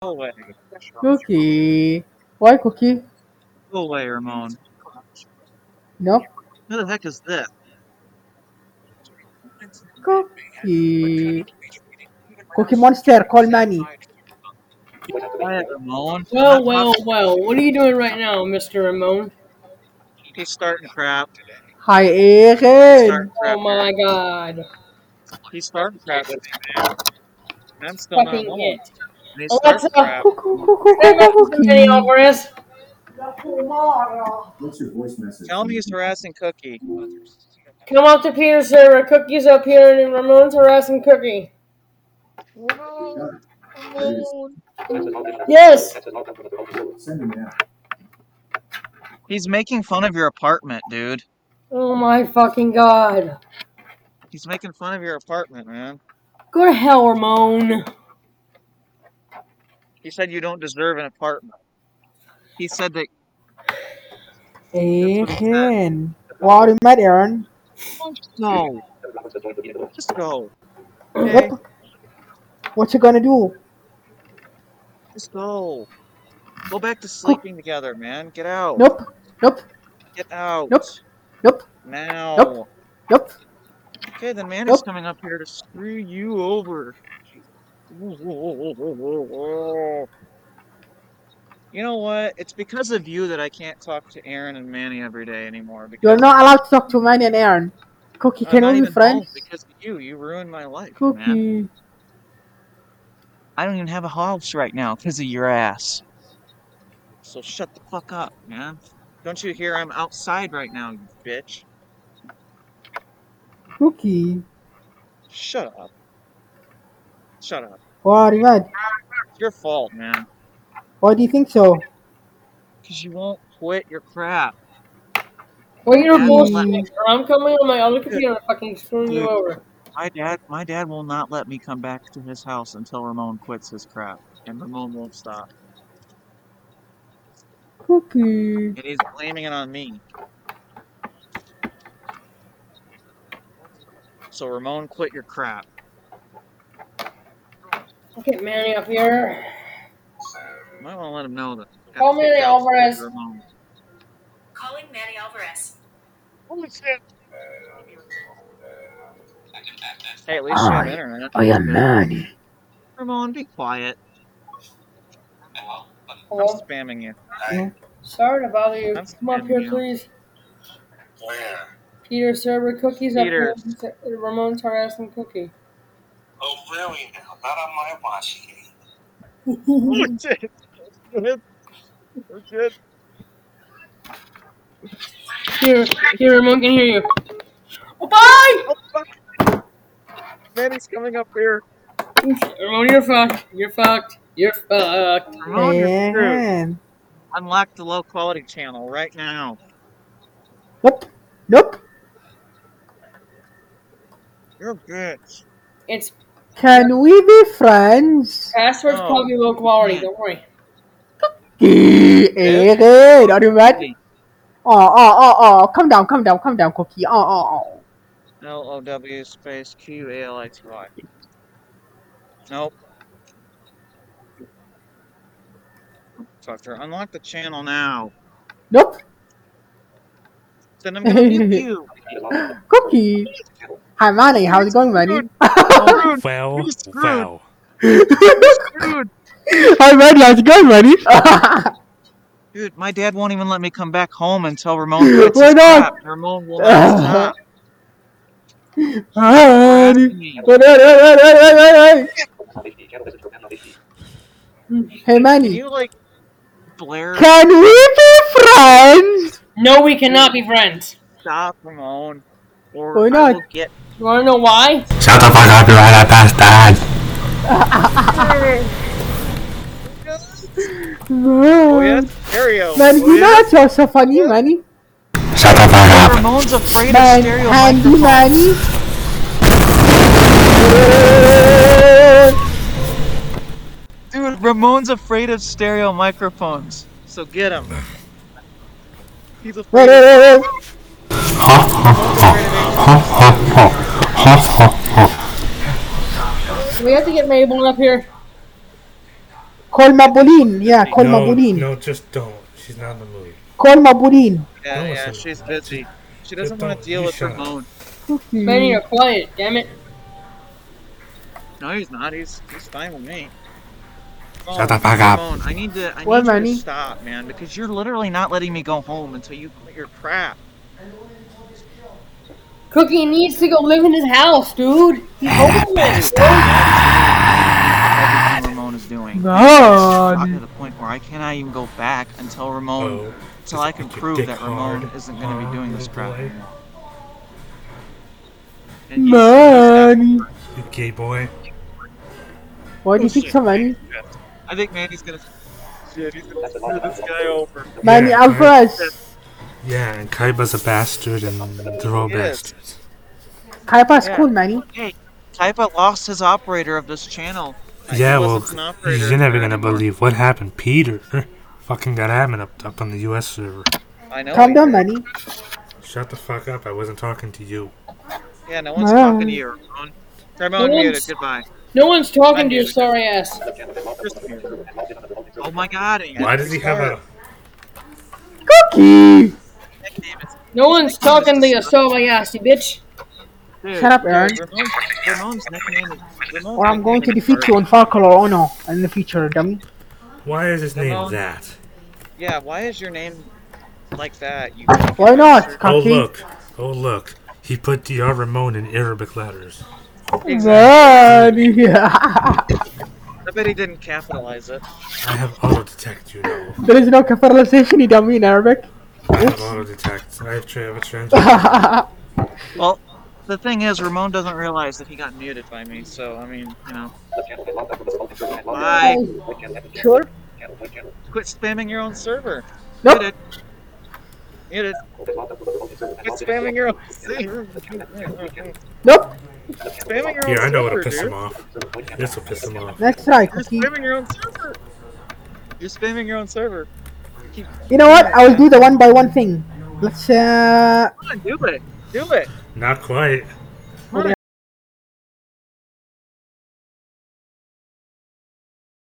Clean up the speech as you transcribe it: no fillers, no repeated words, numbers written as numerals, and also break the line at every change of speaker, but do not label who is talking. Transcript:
Go away.
Cookie. Why Cookie?
Go away, Ramon.
Nope.
Who the heck is this?
Cookie. Cookie Monster, call Manny.
Quiet, Ramon. I'm
Well,
not
well,
talking.
well. What are you doing right now, Mr. Ramon?
He's starting crap.
Hi,
He's starting
Aaron.
crap
Oh
here.
my god.
He's starting crap with me, man. And I'm still not
Fucking
home.
it.
And he's starting
Alexa,
crap.
send message to Manny
Cookie.
Alvarez.
What's your voice message?
Tell him he's harassing Cookie.
Come up to Peter's server. Cookie's up here, and Ramon's harassing Cookie.
Ramon! Ramon!
Yes.
Send him now.
He's making fun of your apartment, dude.
Oh my fucking god.
He's making fun of your apartment, man.
Go to hell, Ramon.
He said you don't deserve an apartment. He said that.
Aaron. What are you mad, Aaron?
No. Just go. Okay?
Nope. What you gonna do?
Just go. Go back to sleeping together, man. Get out.
Nope. Nope.
Get out.
Nope. Nope.
Now.
Nope. Nope.
Okay, then man
Nope.
is coming up here to screw you over. You know what? It's because of you that I can't talk to Aaron and Manny every day anymore. Because
You're not allowed to talk to Manny and Aaron. Cookie,
I'm
can
not
we be
even home
friends?
because of you. You ruined my life, man.
Cookie.
I don't even have a house right now because of your ass. So shut the fuck up, man. Don't you hear I'm outside right now, you bitch?
Cookie.
Shut up. Shut up.
What are you mad?
It's your fault, man.
Why do you think so?
Because you won't quit your crap.
What you're
Dad
bullshit,
won't let
Nick, or I'm coming on my other computer and fucking screwing you
Dude.
over.
My dad will not let me come back to his house until Ramon quits his crap. And Ramon won't stop.
Cookie.
And he's blaming it on me. So Ramon, quit your crap.
Get Manny up here.
You might want to let him know that. I got
Call
kicked
Manny
out because of
Alvarez.
Ramon.
Calling Manny Alvarez.
Holy shit. Hey, at least you have internet.
I am Manny.
Ramon, be quiet.
Hello?
I'm spamming you.
Sorry to bother you.
I'm
Come up
spamming
here,
you.
please.
Where?
Peter server Cookie's
Peter.
up here. Ramon's harassing Cookie.
Oh, really now? Not on my watch.
Oh shit. Oh shit.
Here, Ramon can hear you. Oh, bye!
Oh fuck. Manny's coming up here.
Ramon, you're fucked. You're fucked. You're fucked.
Ramon, you're screwed.
Aaron.
Unlock the low quality channel right now.
Nope. Nope.
You're a bitch.
It's
Can we be friends?
password's
No,
probably low quality.
can't.
Don't worry.
Aaron, are you mad? Oh. Calm down, Cookie. Oh.
LOW space QALITY. Nope. Fucker, unlock the channel now.
Nope.
Then I'm gonna mute you.
Cookie. Hi, Manny. How's it going, Manny?
Screwed.
Well,
You're screwed.
well.
You're screwed.
Hi, Manny. How's it going, Manny?
Dude, my dad won't even let me come back home until Ramon quits
Why
his
not?
crap. Ramon will not stop.
Hi, Manny.
Me.
Hey,
Can
Manny.
you like Blair
Can we be friends?
No, we cannot be friends.
stop, Ramon? Or
Why
I
not?
will get.
You wanna know why?
Shut the fuck up, you right bastard!
Oh yes, stereo.
Manny,
Oh,
you know
yes?
what? You're so funny, Manny.
Shut the fuck up!
Ramon's afraid of
Man,
stereo
handy,
microphones.
Manny.
Dude, Ramon's afraid of stereo microphones. So get him. He's afraid. Of
We have to get Mabel up here.
Call Mabulin. Yeah, call
No,
Mabulin.
no, just don't. She's not in the mood.
Call Mabulin.
Yeah,
Don't
yeah,
listen.
she's busy. She doesn't
Just
want
don't-
to deal
you
with
shut up.
Ramon.
Manny, you're quiet, damn it.
No, he's not. He's fine with me.
Shut the fuck up.
Ramon, I need
What,
you to
Manny?
stop, man, because you're literally not letting me go home until you quit your crap.
Cookie needs to go live in his house, dude. He's homeless.
Everything Ramon is doing. It's gotten to
God.
the point where I cannot even go back until
Oh,
until I can
make your
prove
dick
that Ramon
hard,
isn't going to be doing this
little
crap
boy.
anymore. And
Manny.
You gay boy.
Why do you think so, Manny?
I think Manny's gonna. Shit, he's gonna screw this guy over.
Manny
Yeah,
Alvarez.
Yeah, and Kaiba's a bastard, and they're all
Yes.
bastards.
Kaipa's
Yeah.
cool, Manny.
Hey, Kaiba lost his operator of this channel.
Yeah,
He
well,
wasn't an operator
you're never
there
gonna
anymore.
believe what happened. Peter fucking got admin up on the US server.
I know.
Calm
he
down,
did.
Manny.
Shut the fuck up, I wasn't talking to you.
Yeah, no one's
Man.
talking to you, Ramon. Ramon
No
muted.
one's-
Goodbye.
No one's talking to your
Unmuted.
sorry ass.
Just muted. Oh my God!
Why does he have a...
Cookie.
nickname?
No one's talking to your sorry ass, you bitch.
Dude,
Shut up,
dude,
Aaron.
Ramon's nickname is. Ramon's
Or I'm going to
nickname is
defeat you on Far Color Ono in the future, dummy.
Why is his name
Ramon.
that?
Yeah, why is your name like that? You
Why not,
bastard?
Oh
Cookie?
look, oh look. He put DR Ramon in Arabic letters.
Exactly.
Manny.
I bet he didn't capitalize it.
I have auto-detect, you know.
There is no capitalization, you dummy, in Arabic.
I have auto-detect. I have a translator.
Well, the thing is, Ramon doesn't realize that he got muted by me, so, I mean, you know. Bye.
Sure.
Quit spamming your own server.
Nope.
Muted. Muted. Quit spamming your own server.
Nope.
Spamming your own
Here, I know what'll
server,
piss
dude.
him off. This will piss him off.
Let's try,
You're
Cookie.
spamming your own server. You're spamming your own server. Keep...
You know what? I will do the one by one thing. Let's
Come on, do it. Do it.
Not quite.
Come on,